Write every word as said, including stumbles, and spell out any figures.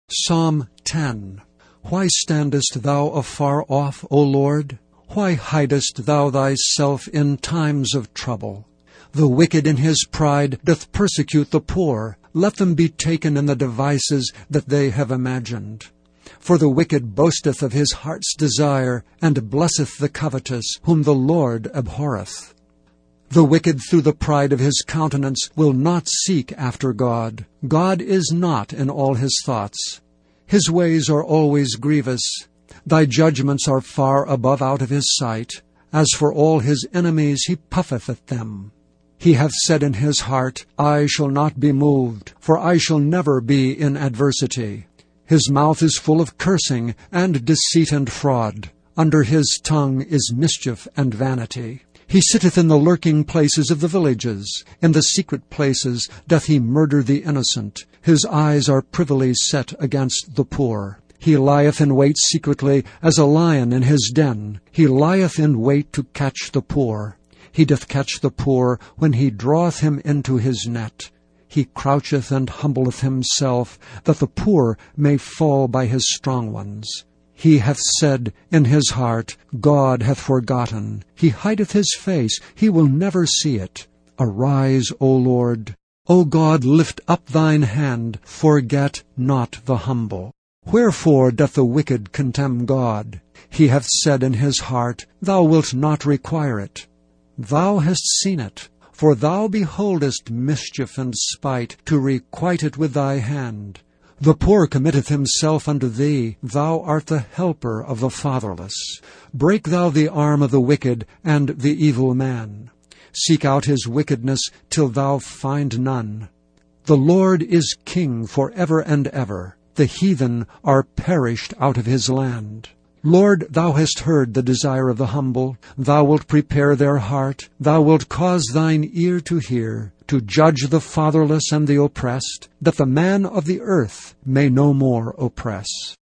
Psalm ten. Why standest thou afar off, O Lord? Why hidest thou thyself in times of trouble? The wicked in his pride doth persecute the poor. Let them be taken in the devices that they have imagined. For the wicked boasteth of his heart's desire, and blesseth the covetous, whom the Lord abhorreth. The wicked through the pride of his countenance will not seek after God. God is not in all his thoughts. His ways are always grievous. Thy judgments are far above out of his sight. As for all his enemies, he puffeth at them. He hath said in his heart, I shall not be moved, for I shall never be in adversity. His mouth is full of cursing, and deceit and fraud. Under his tongue is mischief and vanity. He sitteth in the lurking places of the villages. In the secret places doth he murder the innocent. His eyes are privily set against the poor. He lieth in wait secretly as a lion in his den. He lieth in wait to catch the poor. He doth catch the poor when he draweth him into his net. He croucheth and humbleth himself, that the poor may fall by his strong ones. He hath said in his heart, God hath forgotten. He hideth his face, he will never see it. Arise, O Lord. O God, lift up thine hand, forget not the humble. Wherefore doth the wicked contemn God? He hath said in his heart, Thou wilt not require it. Thou hast seen it, for thou beholdest mischief and spite, to requite it with thy hand. The poor committeth himself unto thee. Thou art the helper of the fatherless. Break thou the arm of the wicked and the evil man. Seek out his wickedness till thou find none. The Lord is king for ever and ever. The heathen are perished out of his land. Lord, thou hast heard the desire of the humble. Thou wilt prepare their heart. Thou wilt cause thine ear to hear, to judge the fatherless and the oppressed, that the man of the earth may no more oppress.